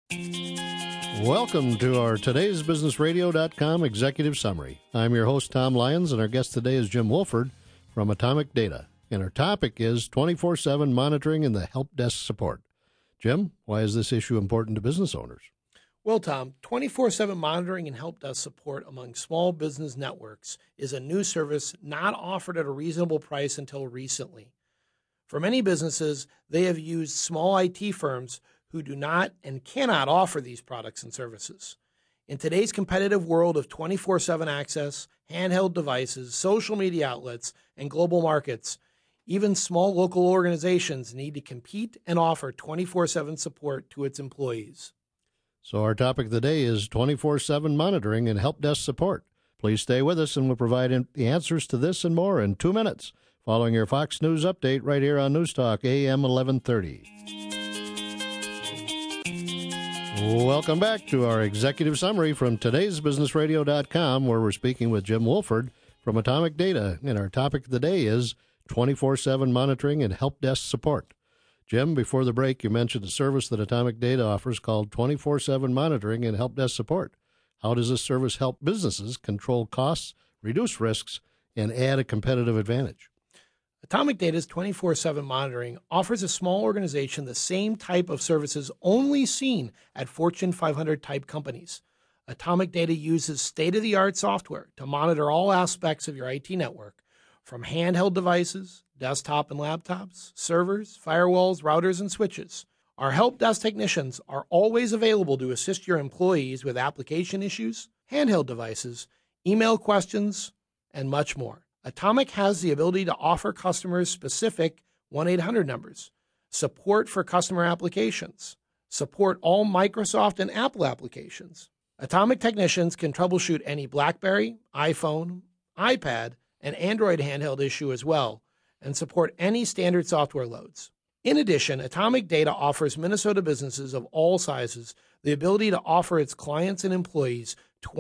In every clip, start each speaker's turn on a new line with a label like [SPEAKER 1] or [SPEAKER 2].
[SPEAKER 1] Welcome to our Today'sBusinessRadio.com Executive Summary. I'm your host, Tom Lyons, and our guest today is Jim Wolford from Atomic Data. And our topic is 24/7 monitoring and the help desk support. Jim, why is this issue important to business owners?
[SPEAKER 2] Well, Tom, 24/7 monitoring and help desk support among small business networks is a new service not offered at a reasonable price until recently. For many businesses, they have used small IT firms who do not and cannot offer these products and services. In today's competitive world of 24/7 access, handheld devices, social media outlets, and global markets, even small local organizations need to compete and offer 24/7 support to its employees.
[SPEAKER 1] So our topic of the day is 24/7 monitoring and help desk support. Please stay with us and we'll provide the answers to this and more in 2 minutes, following your Fox News update right here on News Talk AM 1130. Welcome back to our executive summary from Today'sBusinessRadio.com, where we're speaking with Jim Wolford from Atomic Data, and our topic of the day is 24/7 monitoring and help desk support. Jim, before the break, you mentioned a service that Atomic Data offers called 24/7 monitoring and help desk support. How does this service help businesses control costs, reduce risks, and add a competitive advantage?
[SPEAKER 2] Atomic Data's 24/7 monitoring offers a small organization the same type of services only seen at Fortune 500 type companies. Atomic Data uses state-of-the-art software to monitor all aspects of your IT network, from handheld devices, desktop and laptops, servers, firewalls, routers, and switches. Our help desk technicians are always available to assist your employees with application issues, handheld devices, email questions, and much more. Atomic has the ability to offer customers specific 1-800 numbers, support for customer applications, support all Microsoft and Apple applications. Atomic technicians can troubleshoot any BlackBerry, iPhone, iPad, and Android handheld issue as well, and support any standard software loads. In addition, Atomic Data offers Minnesota businesses of all sizes the ability to offer its clients and employees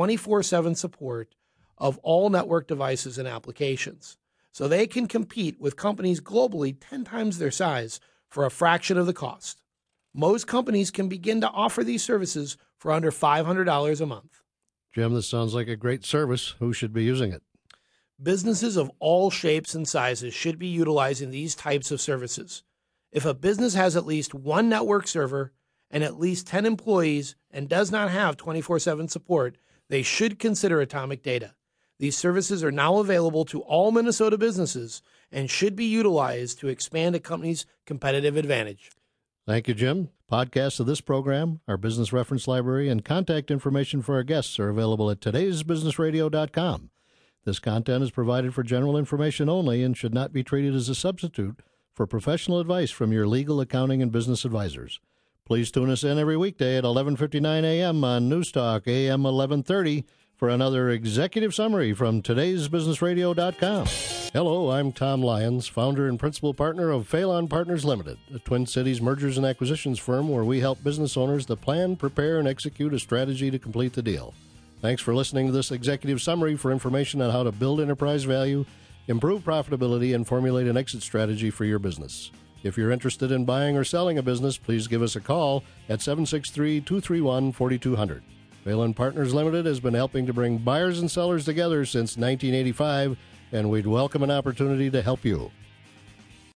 [SPEAKER 2] 24/7 support of all network devices and applications, so they can compete with companies globally 10 times their size for a fraction of the cost. Most companies can begin to offer these services for under $500 a month.
[SPEAKER 1] Jim, this sounds like a great service. Who should be using it?
[SPEAKER 2] Businesses of all shapes and sizes should be utilizing these types of services. If a business has at least one network server and at least 10 employees and does not have 24/7 support, they should consider Atomic Data. These services are now available to all Minnesota businesses and should be utilized to expand a company's competitive advantage.
[SPEAKER 1] Thank you, Jim. Podcasts of this program, our business reference library, and contact information for our guests are available at Today'sBusinessRadio.com. This content is provided for general information only and should not be treated as a substitute for professional advice from your legal, accounting, and business advisors. Please tune us in every weekday at 11:59 a.m. on News Talk AM 1130 for another executive summary from Today'sBusinessRadio.com. Hello, I'm Tom Lyons, founder and principal partner of Phelan Partners Limited, a Twin Cities mergers and acquisitions firm where we help business owners to plan, prepare, and execute a strategy to complete the deal. Thanks for listening to this executive summary. For information on how to build enterprise value, improve profitability, and formulate an exit strategy for your business. If you're interested in buying or selling a business, please give us a call at 763-231-4200. Phelan Partners Limited has been helping to bring buyers and sellers together since 1985, and we'd welcome an opportunity to help you.